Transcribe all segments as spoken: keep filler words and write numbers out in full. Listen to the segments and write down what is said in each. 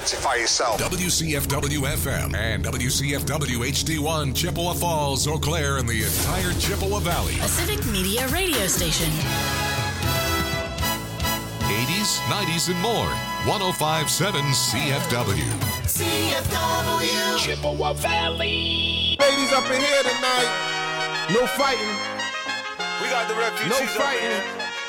identify yourself. W C F W F M and W C F W H D one, Chippewa Falls, Eau Claire, and the entire Chippewa Valley. A Civic Media radio station. eighties, nineties, and more. one oh five point seven C F W. C F W. Chippewa Valley. Ladies up in here tonight. No fighting. We got the refugees No up in fighting. here.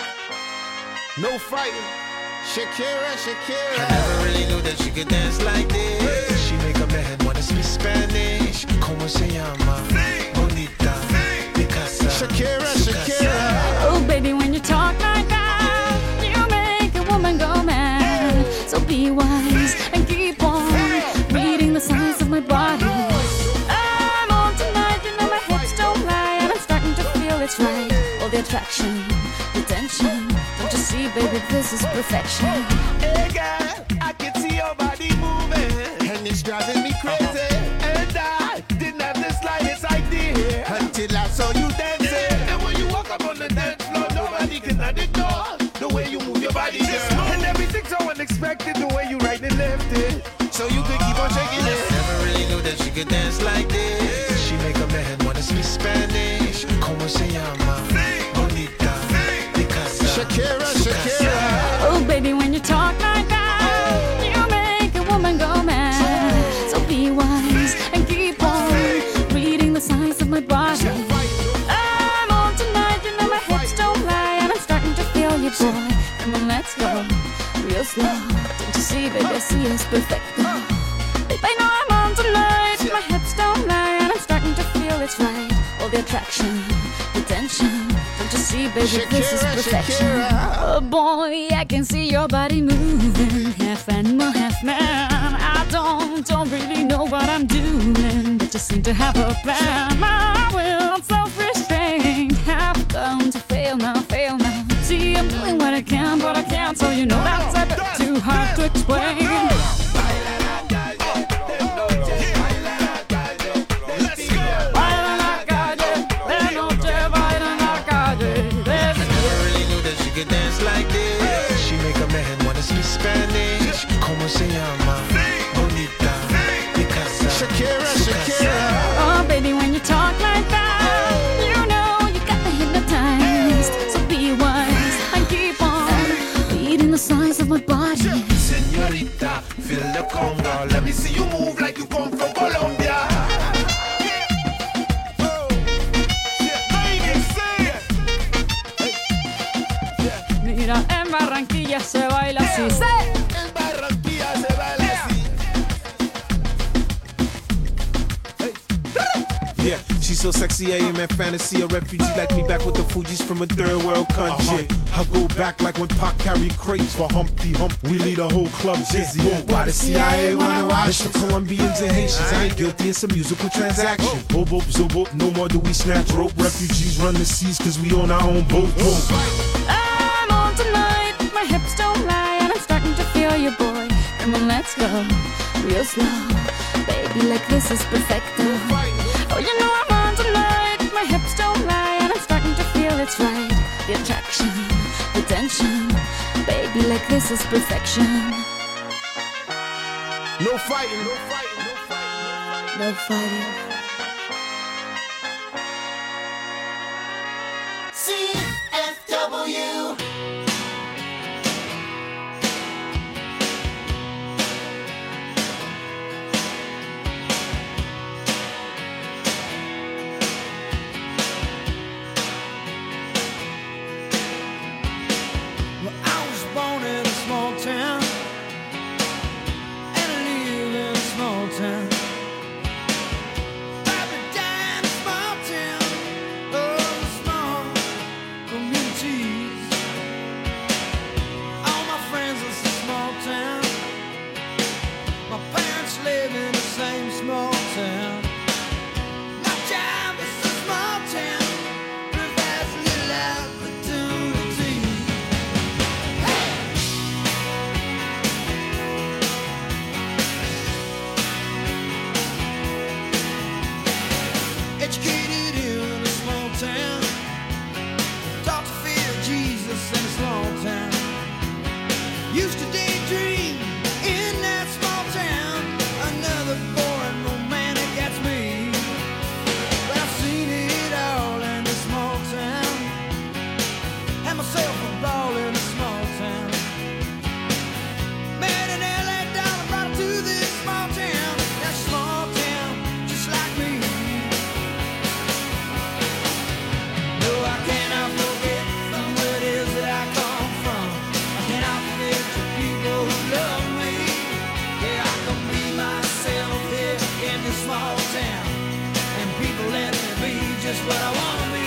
No fighting. Shakira, Shakira. I never really knew that she could dance like this. Hey. She make a man wanna speak Spanish. Como se llama? Sí. Bonita. Sí. Picasa. Shakira, Shakira. Oh, baby, when you talk like that, you make a woman go mad. So be wise and keep on reading the signs of my body. I'm on tonight, you know my hips don't lie, and I'm starting to feel it's right. All the attraction, the tension. Don't you see, baby, this is perfection. Hey, girl, I can see your body moving, and it's driving me crazy. And I didn't have the slightest idea until I saw you dancing. And when you walk up on the dance floor, nobody can ignore the way you move your body, girl. And everything's so unexpected, the way you right and left it. So you could keep on shaking it. Never really knew that she could dance like this. She make a man wanna speak Spanish. Como se llama? Bonita. Picasa. Shakira, Shakira. Oh, baby, when you talk like that, you make a woman go mad. So be wise and keep on reading the signs of my body. I'm on tonight, you know my hips don't lie, and I'm starting to feel you, boy. Come on, let's go real slow. Don't you see, baby, I see it's perfect. Babe, I know I'm on tonight, my hips don't lie, and I'm starting to feel it's right. All the attraction, the tension. Don't you see, baby, this is Shakira, perfection. Shakira. Oh boy, I can see your body moving, half animal, half man. I don't, don't really know what I'm doing, but just seem to have a plan. My will, self-restraint, have come to fail now, fail now. See, I'm doing what I can, but I can't, so you know that's a bit too hard to explain. Dance like this. She make a man wanna speak Spanish. Como se llama? Bonita. Picasa. Shakira, Shakira. Oh, baby, when you talk like that, you know you got me hypnotized. So be wise and keep on reading the signs of my body. Señorita, feel the conga. Let me see you move like you come from Colombia. Mira, en Barranquilla se baila así. ¡Sí! En Barranquilla se baila así. Yeah, she's so sexy, I am in fantasy. A refugee like me back with the Fugees from a third world country. Uh-huh. I go back like when Pac carried crates for Humpty Hump. We lead a whole club dizzy. Yeah. Why the C I A wanna watch? It's the Colombians and Haitians. I ain't guilty, it's a musical transaction. Boop, boop, zoop, boop, no more do we snatch rope. Refugees run the seas cause we own our own boat. I'm on tonight, my hips don't lie, and I'm starting to feel you, boy. Come on, let's go real slow. Baby, like this is perfecto. Oh, you know I'm on tonight, my hips don't lie, and I'm starting to feel it's right. The attraction, the tension. Baby, like this is perfection. No fighting, no fighting, no fighting. No fighting. C F W. Used to daydream in that small just what I wanna be.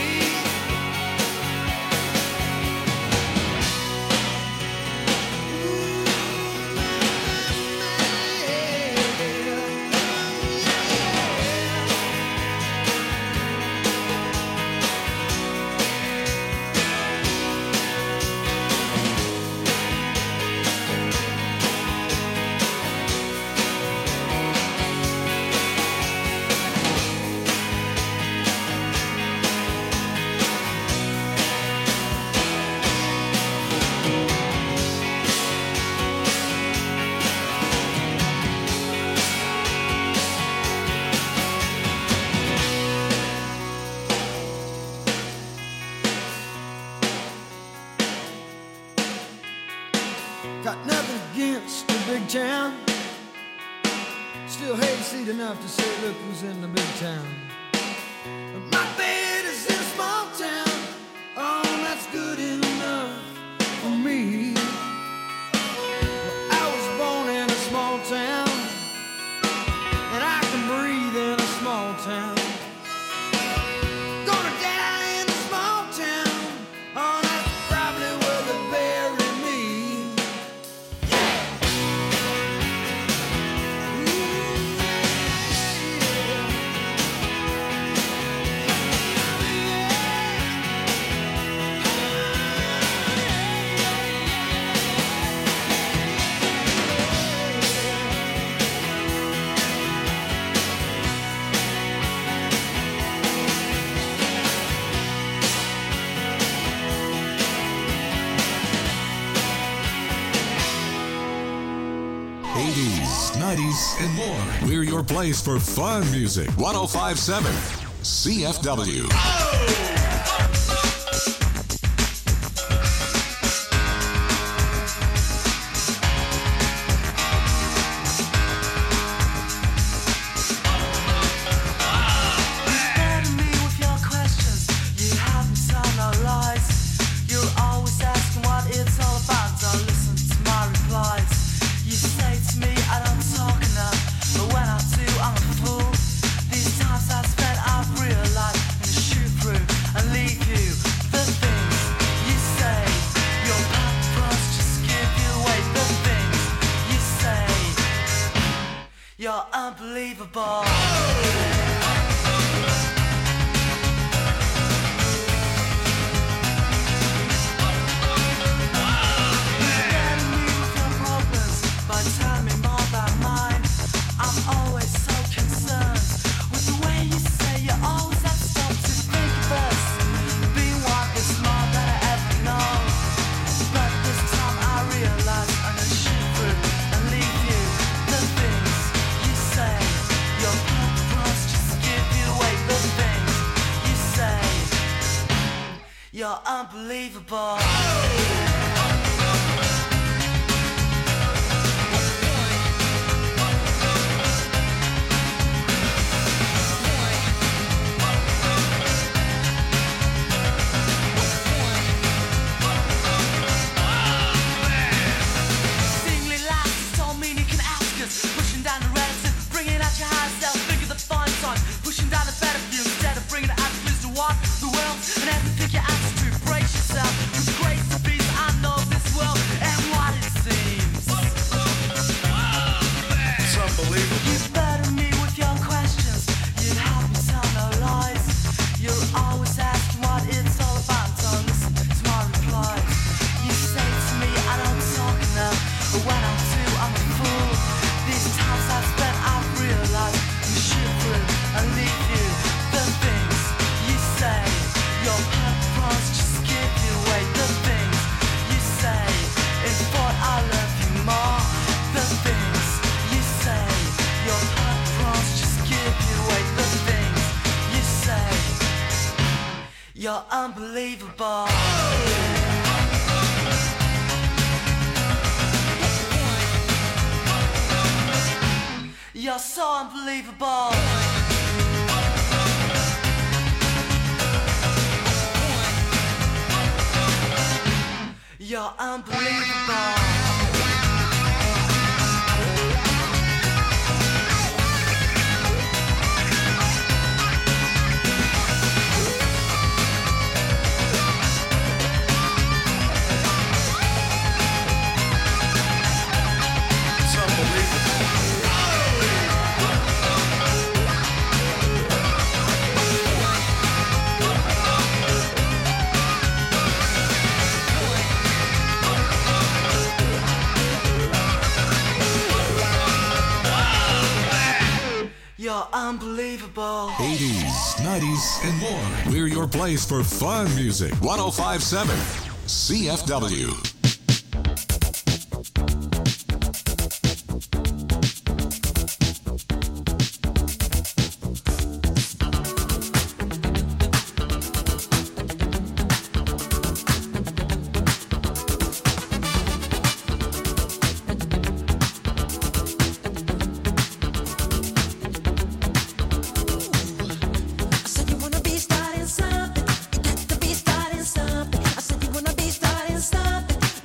Got nothing against the big town. Still hayseed enough to say, look who's in the big town. My bed is in a small town. Oh, that's good enough for me. Well, I was born in a small town, and I can breathe in a small town. Gonna die in a small town. Oh, that's probably where they bury me. eighties, nineties, and more. We're your place for fun music. one oh five point seven C F W. You're unbelievable. You're unbelievable. Seemingly lies don't mean you can ask us. Pushing down the relative, bringing out your high self. Think of the fine sign, pushing down the better view instead of bringing it out to what the world and have to pick your attitude. Brace yourself with grace to be. I know this world and what it seems. It's unbelievable. You better me with your questions. You help me tell no lies. You're always asking what it's all about. Don't listen to my replies. You say to me I don't talk enough, but when I do I'm a fool. These times I've spent I've realized you shoot through and leave you. The things you say, your purpose just give you away. The things you say is what I love you more. The things you say, your purpose just give you away. The things you say, you're unbelievable. You're so unbelievable. You're unbelievable. You're unbelievable. eighties, nineties, and more. We're your place for fun music. one oh five point seven C F W. Something. I said you wanna be starting something.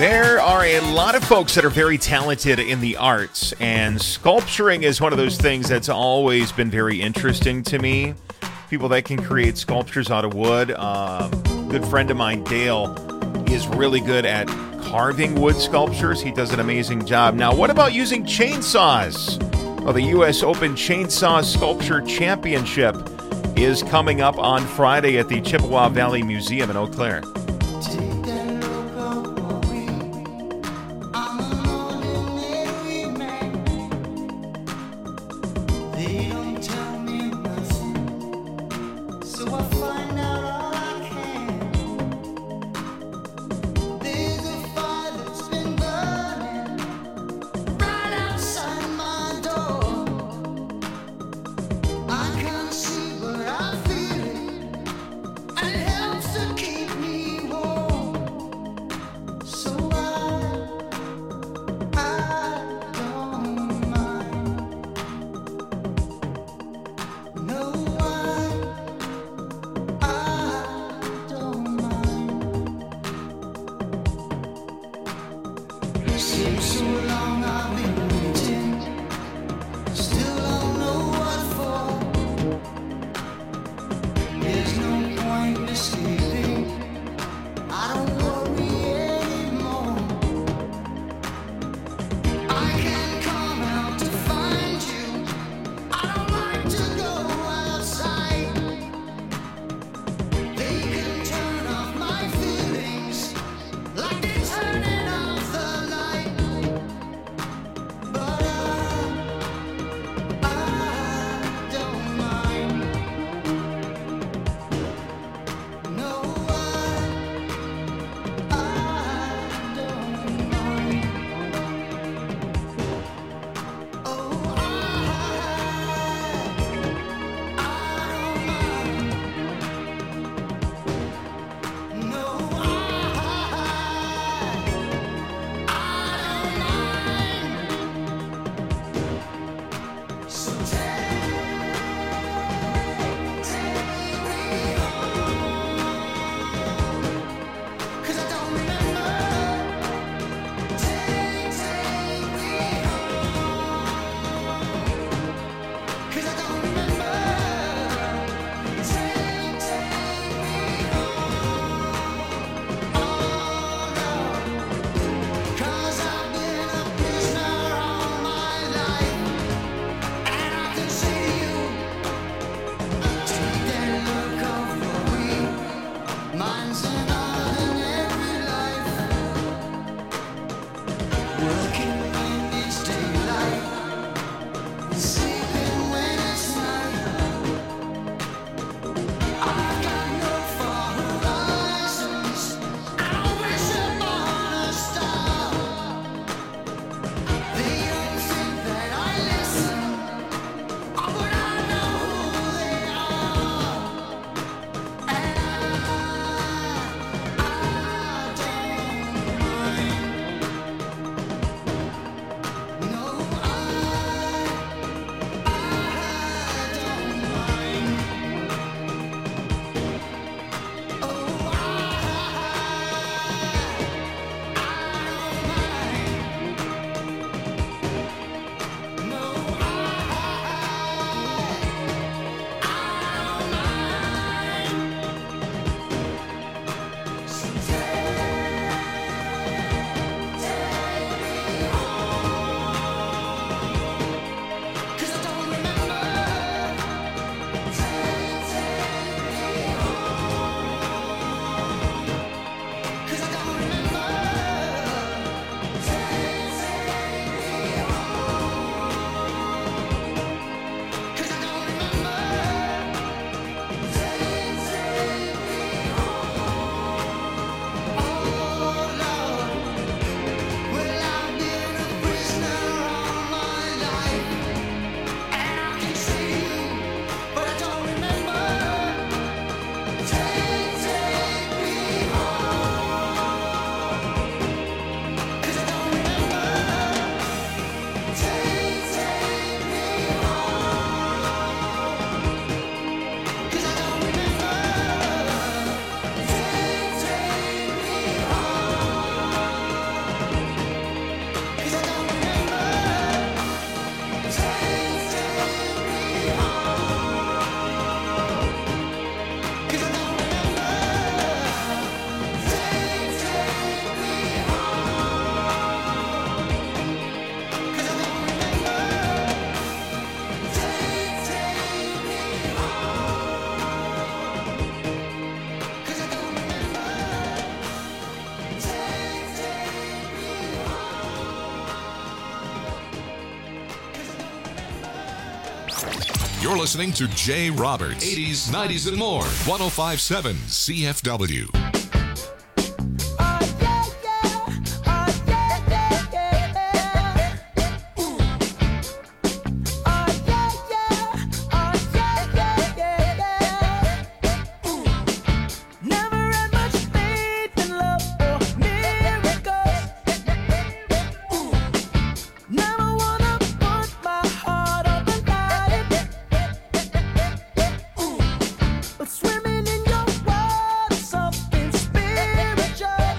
There are a lot of folks that are very talented in the arts, and sculpturing is one of those things that's always been very interesting to me. People that can create sculptures out of wood. Uh, a good friend of mine, Dale, is really good at carving wood sculptures. He does an amazing job. Now, what about using chainsaws? Well, the U S Open Chainsaw Sculpture Championship is coming up on Friday at the Chippewa Valley Museum in Eau Claire. You're listening to Jay Roberts, eighties, nineties, and more. one oh five point seven C F W. Swimming in your water, something spiritual.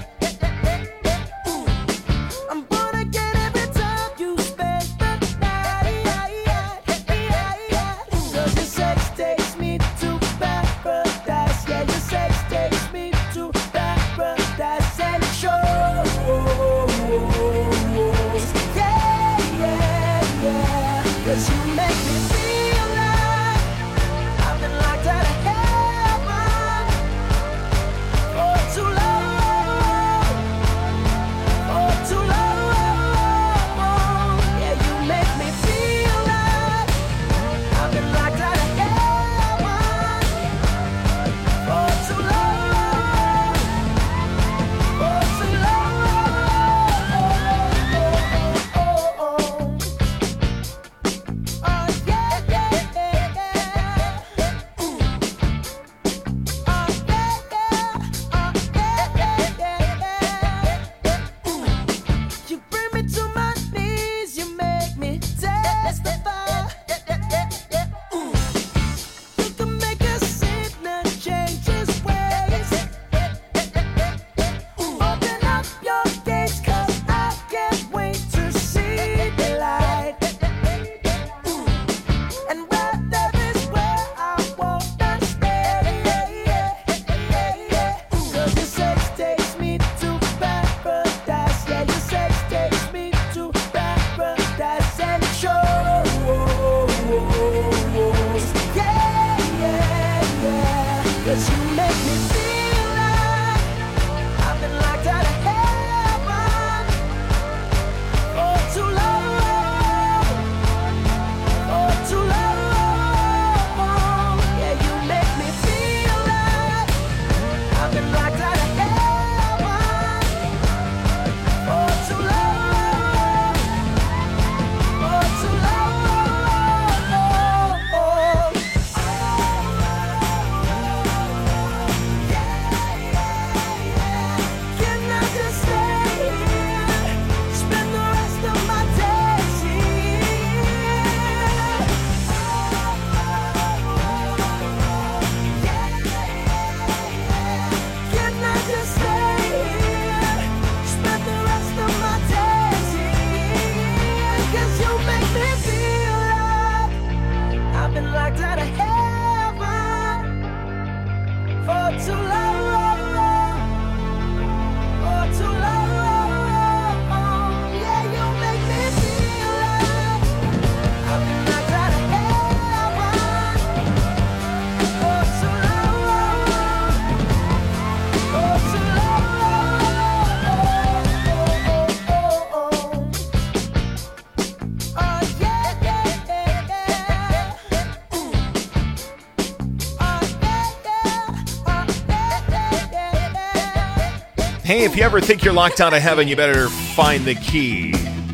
Hey, if you ever think you're locked out of heaven, you better find the key.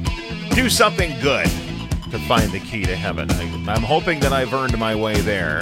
Do something good to find the key to heaven. I, I'm hoping that I've earned my way there.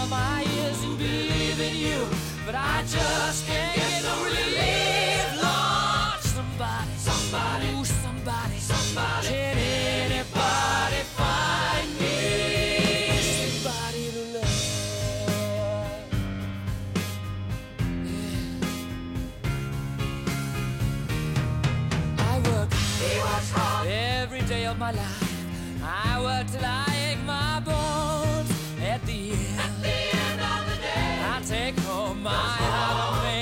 all my years in believing you, but I just can't get no relief. Lord, somebody, somebody, ooh, somebody, somebody, can anybody find me somebody to love? Yeah. I work, he works hard every day of my life. I work till I ache my bones. At the end, at the end of the day, I take home my heart away.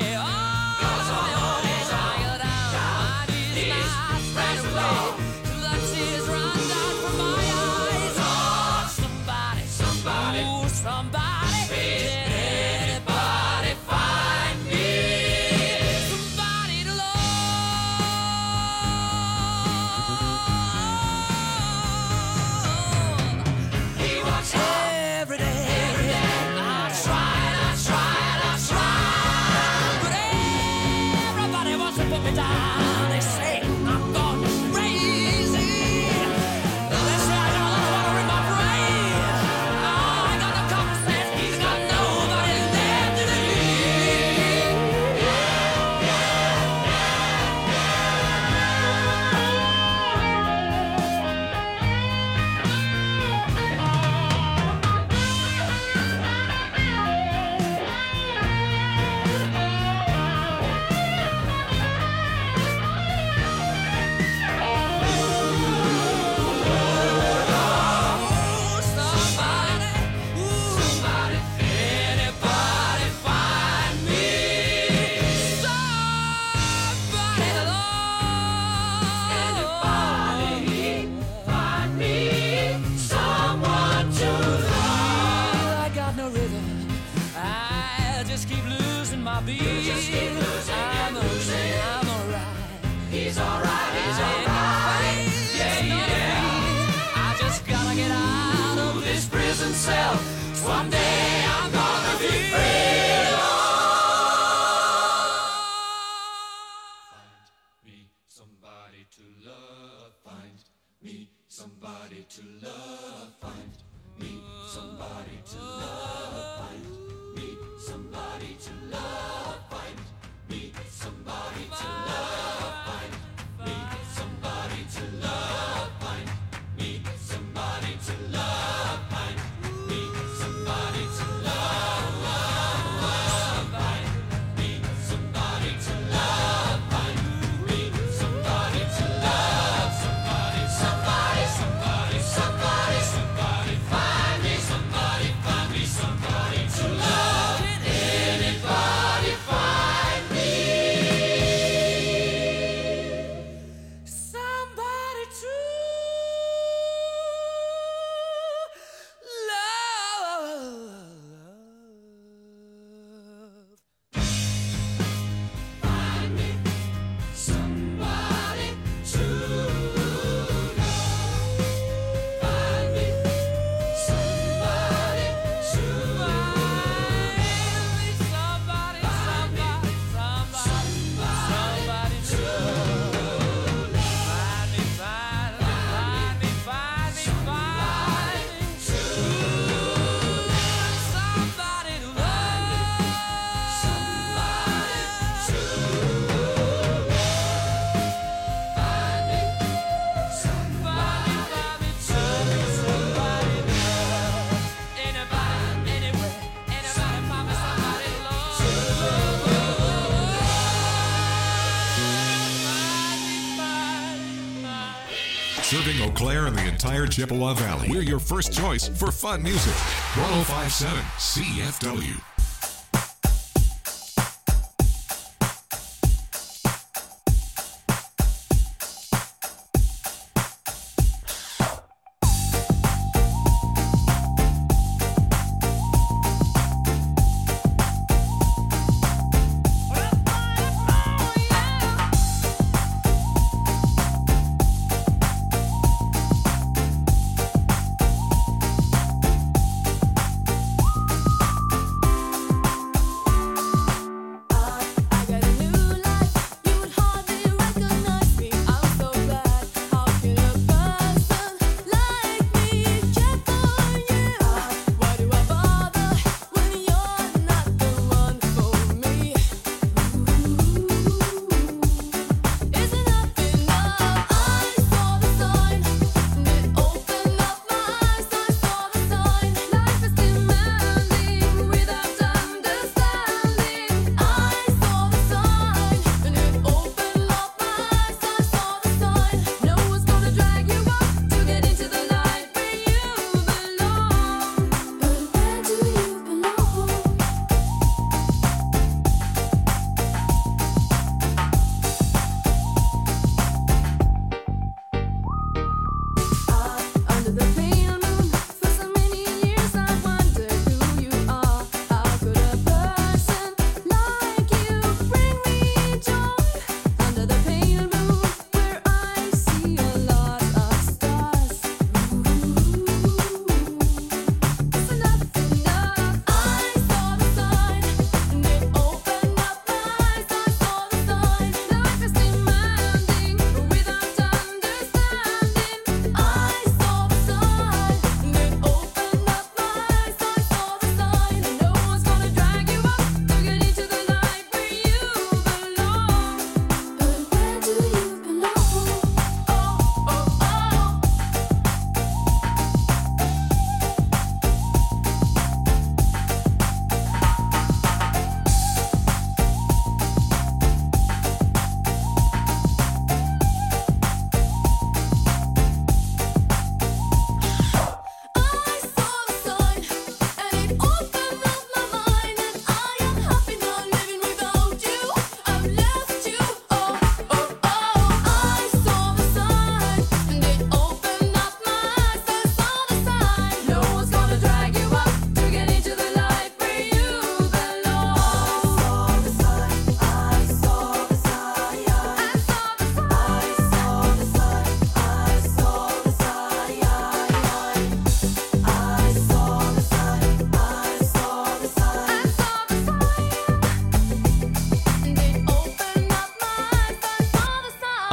One day I'm gonna be free. Find me somebody to love. Find me somebody to love. Find me somebody to love. Find me somebody to love. Find me somebody to love. Find me somebody to love. Find me somebody to love. Find somebody to love, love, love. Find me somebody to love. Find me somebody to love. Somebody, somebody, somebody, somebody, somebody. Find me somebody, find me somebody to love. Can anybody find me somebody to Serving Eau Claire and the entire Chippewa Valley. We're your first choice for fun music. one oh five point seven C F W.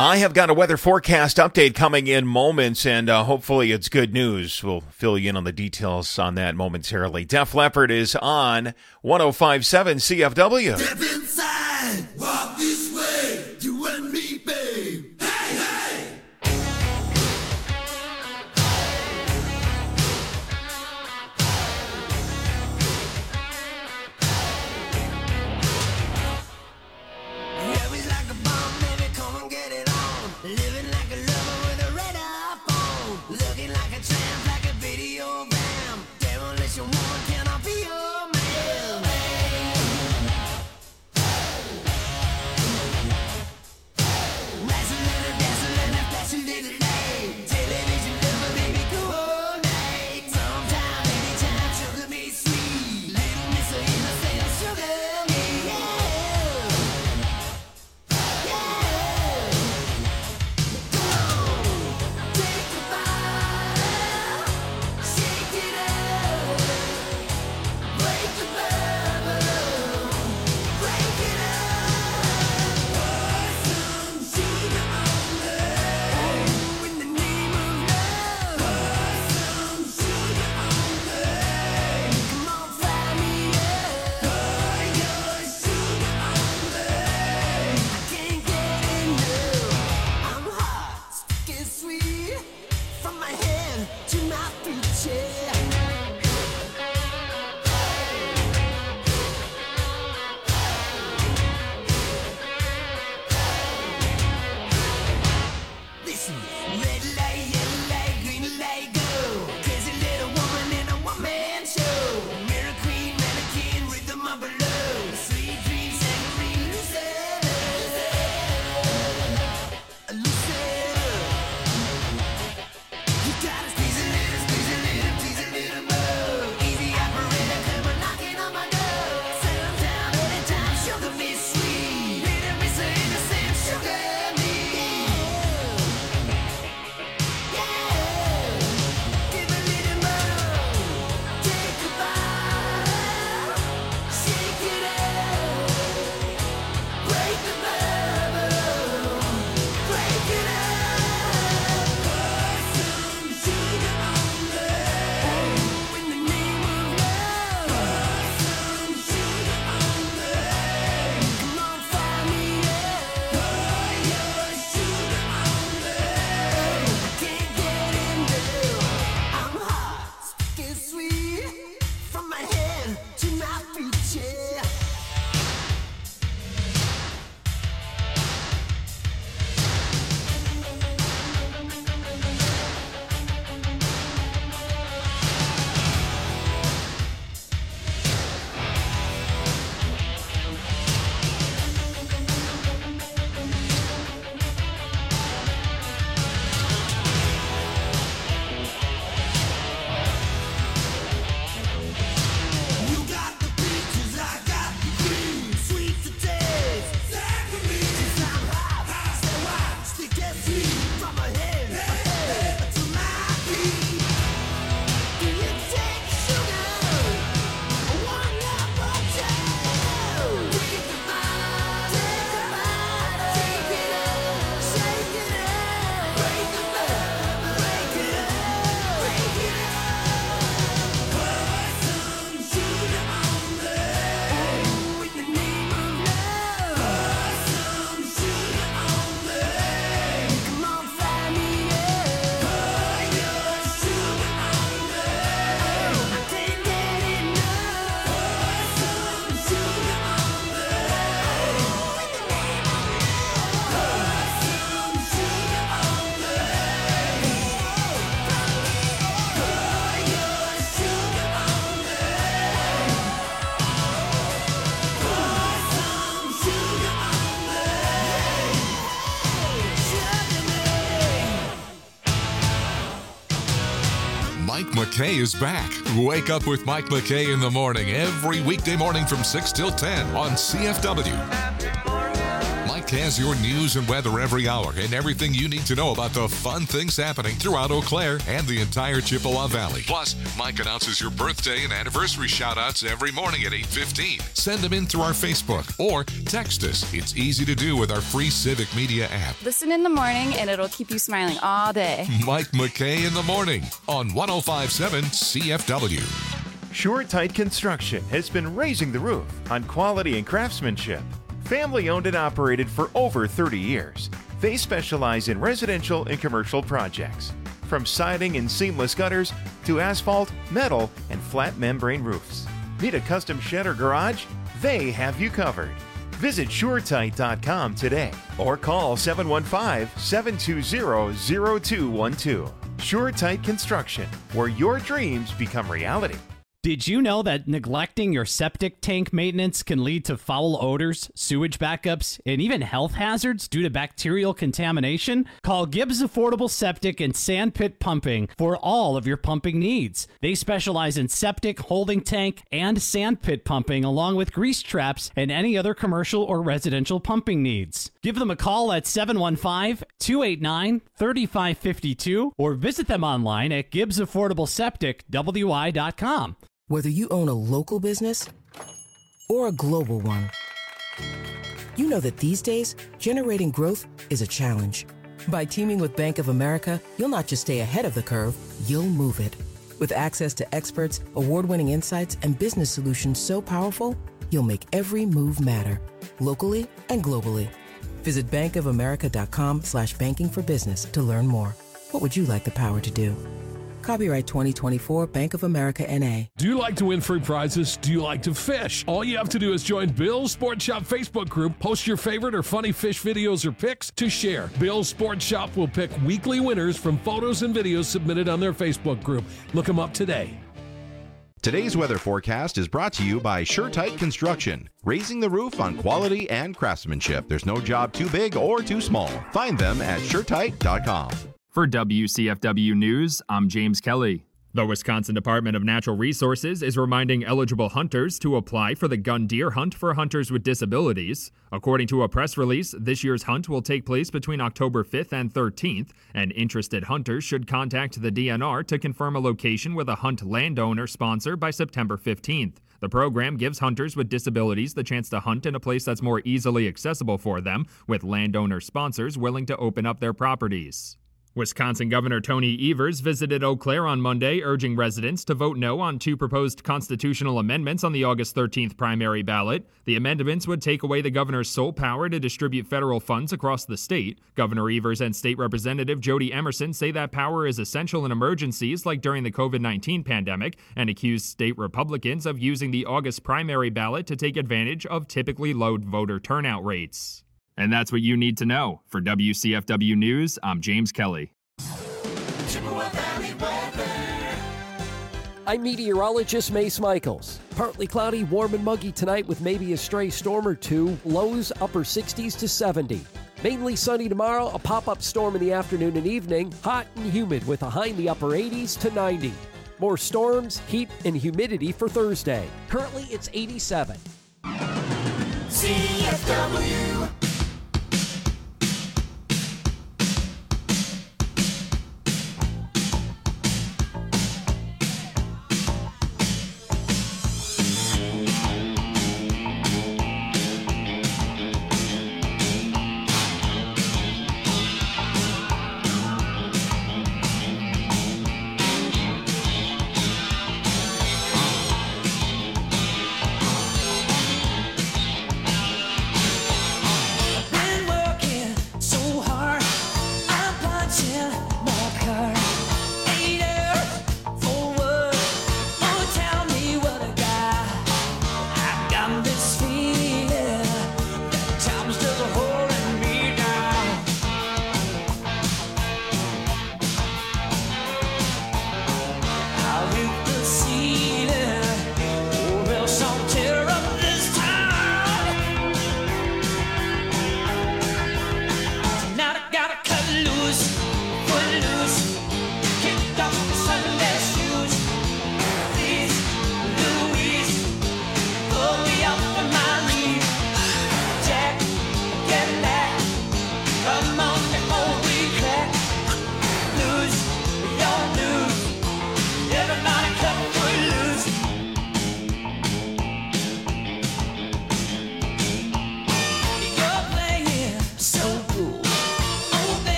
I have got a weather forecast update coming in moments, and uh, hopefully it's good news. We'll fill you in on the details on that momentarily. Def Leppard is on one oh five point seven C F W. Step inside, walk this way, you and me, babe. Hey, hey! Yeah, we like a bomb, baby, come and get it on. Living like a lover with a red iPhone. Looking like a tramp, like a video bam. Demolition woman, can I be your man? Rise a little, dance a little, flash a little light. Television lover, baby, go all night. Sometime, anytime, sugar me sweet. Little miss of innocent, sugar me, yeah. From my head to my feet, yeah. Listen, red light, yellow light, green light, go. Crazy little woman in a one-man show. Mirror queen, mannequin, rhythm of below. Sweet dreams, angry, lucid. Lucid. You gotta squeeze a little, squeeze a little, please a little more. Easy operator, come on knocking on my door. Settle down anytime, sugar me sweet. Little miss of innocent, sugar me. Give a little more, take a bite, shake it out, break the bubble, break it out. Put some sugar on me, in the name of love. Put some sugar on me, come on, fire me up. Put your sugar on me, I can't get enough. I'm hot, sticky sweet, from my head to my feet, yeah. You got the peaches, I got the cream. Sweet to taste, saccharin. I'm hot, so hot, sticky sweet, from my head, my head to my feet. Do you take sugar? One love or two? Take a bite, take a bite, shake it up, shake it up, break it up, break it up, break it up. Put some sugar on me, in the name of love. Put some sugar on me, come on, fry me up. Put your sugar on me, I can't get enough. Put some sugar on me, in the name of love. Put some sugar on me, put your sugar on me. Put some sugar on me, sugar me. Mike McKay is back. Wake up with Mike McKay in the morning every weekday morning from six till ten on C F W. Mike has your news and weather every hour and everything you need to know about the fun things happening throughout Eau Claire and the entire Chippewa Valley. Plus, Mike announces your birthday and anniversary shout-outs every morning at eight fifteen. Send them in through our Facebook or text us. It's easy to do with our free Civic Media app. Listen in the morning and it'll keep you smiling all day. Mike McKay in the morning on one oh five point seven C F W. Sure Tight Construction has been raising the roof on quality and craftsmanship. Family owned and operated for over thirty years. They specialize in residential and commercial projects, from siding and seamless gutters to asphalt, metal, and flat membrane roofs. Need a custom shed or garage? They have you covered. Visit sure tight dot com today or call seven one five, seven two zero, zero two one two. Sure Tight Construction, where your dreams become reality. Did you know that neglecting your septic tank maintenance can lead to foul odors, sewage backups, and even health hazards due to bacterial contamination? Call Gibbs Affordable Septic and Sand Pit Pumping for all of your pumping needs. They specialize in septic, holding tank, and sand pit pumping, along with grease traps and any other commercial or residential pumping needs. Give them a call at seven one five, two eight nine, three five five two or visit them online at gibbs affordable septic w i dot com. Whether you own a local business or a global one, you know that these days, generating growth is a challenge. By teaming with Bank of America, you'll not just stay ahead of the curve, you'll move it. With access to experts, award-winning insights, and business solutions so powerful, you'll make every move matter, locally and globally. Visit bankofamerica.com slash banking for business to learn more. What would you like the power to do? Copyright twenty twenty-four Bank of America N A. Do you like to win free prizes? Do you like to fish? All you have to do is join Bill's Sport Shop Facebook group, post your favorite or funny fish videos or pics to share. Bill's Sport Shop will pick weekly winners from photos and videos submitted on their Facebook group. Look them up today. Today's weather forecast is brought to you by Sure Tight Construction, raising the roof on quality and craftsmanship. There's no job too big or too small. Find them at sure tight dot com. For W C F W News, I'm James Kelly. The Wisconsin Department of Natural Resources is reminding eligible hunters to apply for the Gun Deer Hunt for hunters with disabilities. According to a press release, this year's hunt will take place between October fifth and thirteenth, and interested hunters should contact the D N R to confirm a location with a hunt landowner sponsor by September fifteenth. The program gives hunters with disabilities the chance to hunt in a place that's more easily accessible for them, with landowner sponsors willing to open up their properties. Wisconsin Governor Tony Evers visited Eau Claire on Monday, urging residents to vote no on two proposed constitutional amendments on the August thirteenth primary ballot. The amendments would take away the governor's sole power to distribute federal funds across the state. Governor Evers and State Representative Jody Emerson say that power is essential in emergencies like during the covid nineteen pandemic, and accused state Republicans of using the August primary ballot to take advantage of typically low voter turnout rates. And that's what you need to know. For W C F W News, I'm James Kelly. I'm meteorologist Mace Michaels. Partly cloudy, warm and muggy tonight with maybe a stray storm or two. Lows upper sixties to seventy. Mainly sunny tomorrow, a pop-up storm in the afternoon and evening. Hot and humid with a high in the upper eighties to ninety. More storms, heat, and humidity for Thursday. Currently, it's eighty-seven. C F W.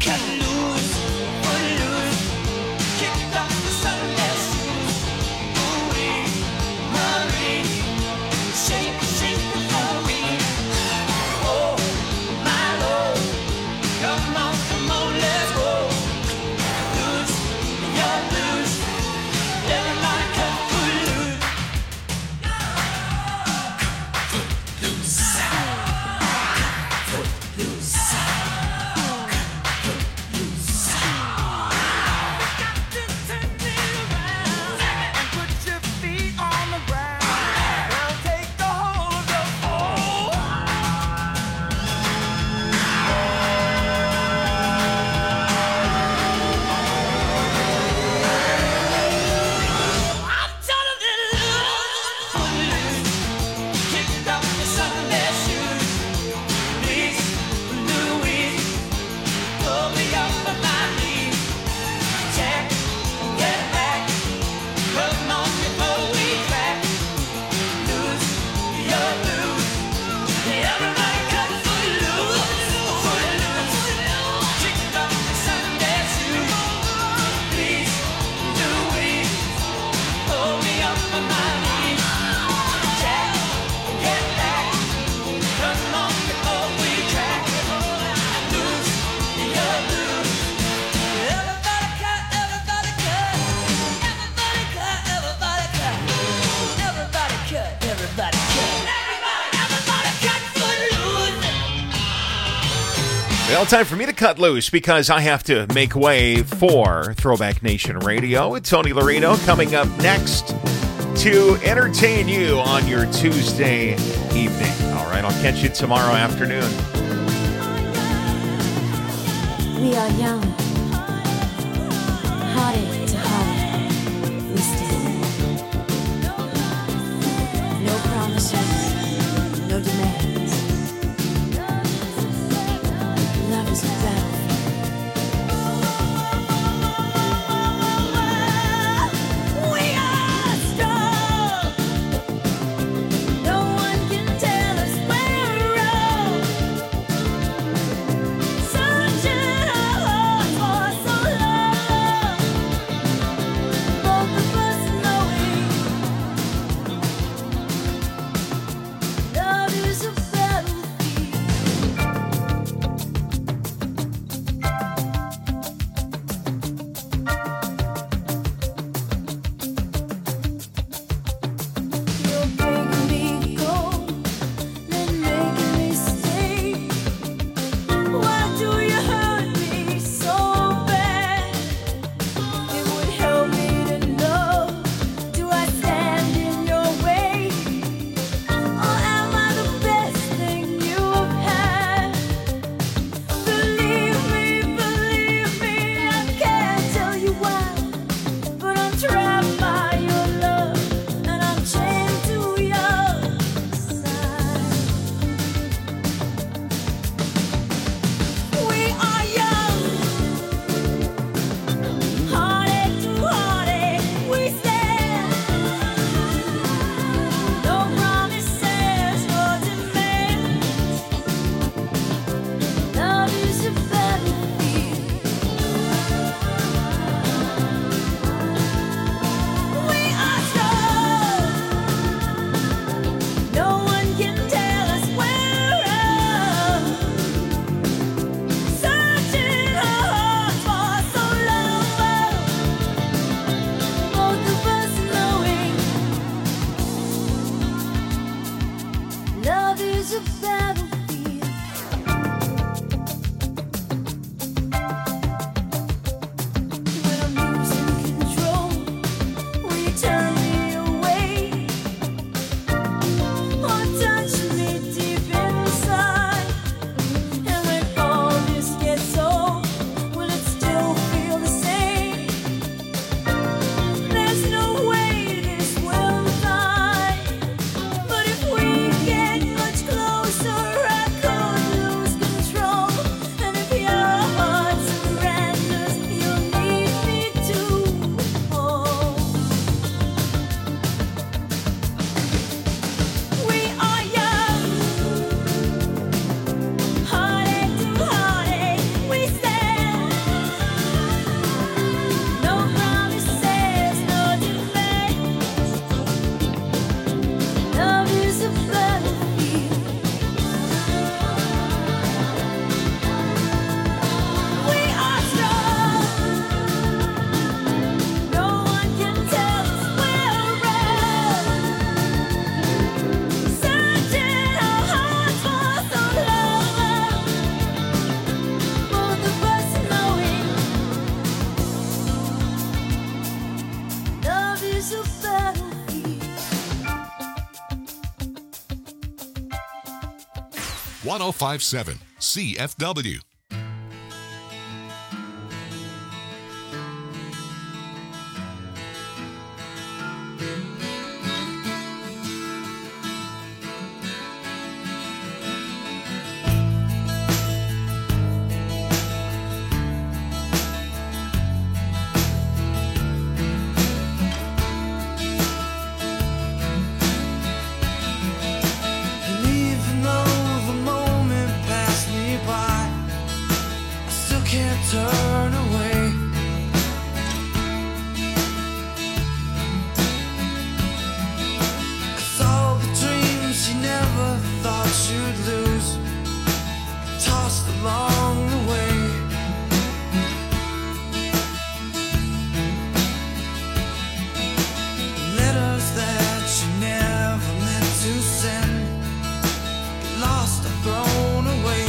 cut loose, foot loose, kicked off the Sunday shoes. Ooh-wee, Marie, shake, shake the Marie. Oh, my Lord, come on, come on, let's go. Loose, you're loose, everybody cut foot loose. Well, time for me to cut loose because I have to make way for Throwback Nation Radio. It's Tony Laredo coming up next to entertain you on your Tuesday evening. All right, I'll catch you tomorrow afternoon. We are young, hearted to heart, we stand. No promises, no demands. Love is a battlefield. We are strong. No one can tell us we're wrong. Searching our hearts for so long. Both of us knowing love is a one oh five point seven C F W. And even though the moment passed me by, I still can't turn away. 'Cause all the dreams you never thought you'd lose, tossed along the way. Letters that you never meant to send, lost or thrown away.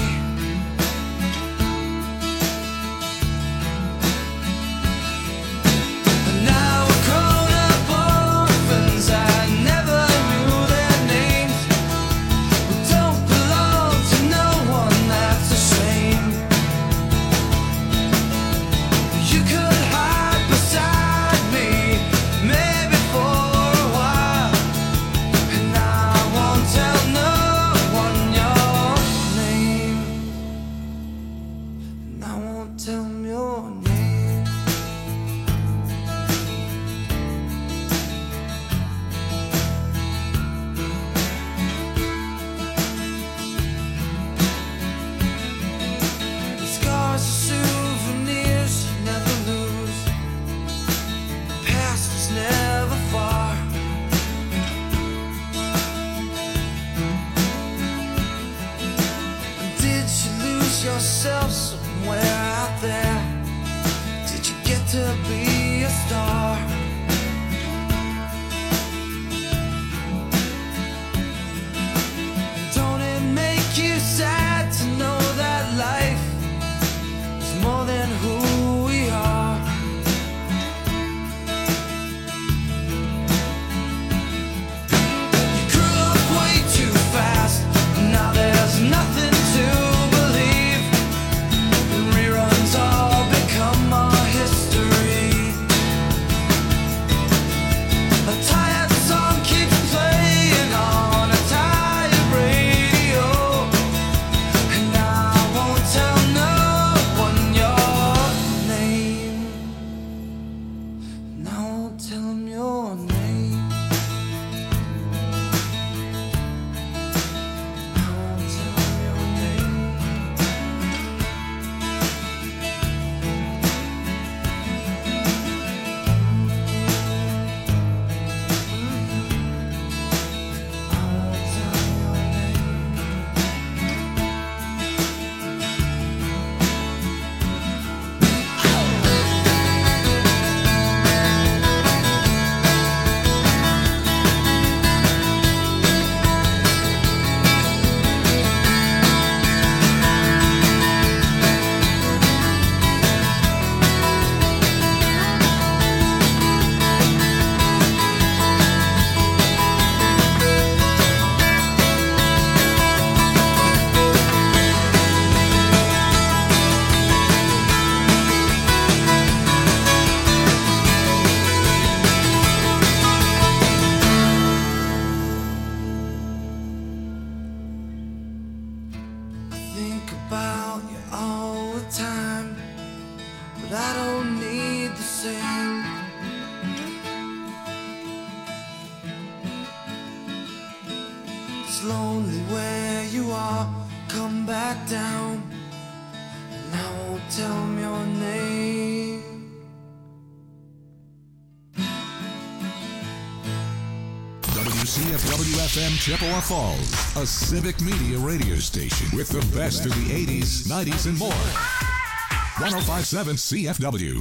And now we're grown up orphans that never knew their names. We don't belong to no one, that's a shame. You could hide beside me, maybe for a while, and I won't tell no one your name. And I won't tell them your name. The scars are souvenirs you never lose. The past is never far. Did you lose yourself somewhere out there? Did you get to be a star? Don't it make you sad to know that life is more than who we are? You grew up way too fast, now there's nothing to believe. Reruns all become our history. A tired song keeps playing on a tired radio, and I won't tell no one your name. And I won't tell them your name. I won't tell them your name. Think about you all the time, but I don't need the same. It's lonely where you are, come back down, and I won't tell them your name. W C F W F M Chippewa Falls, a civic media radio station with the best of the eighties, nineties, and more. one oh five point seven C F W.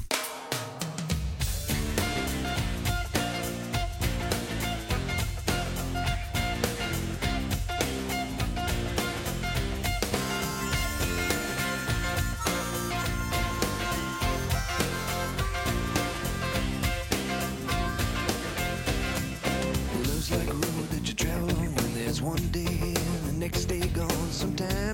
Love's like a road that you travel when there's one day and the next day gone. Sometimes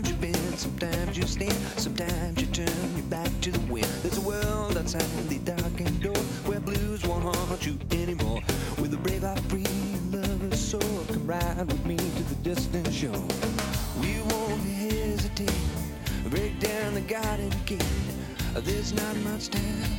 stand. Sometimes you turn your back to the wind. There's a world outside the darkened door where blues won't haunt you anymore. With a brave heart, free lover's soul, come ride with me to the distant shore. We won't hesitate, break down the garden gate. There's not much time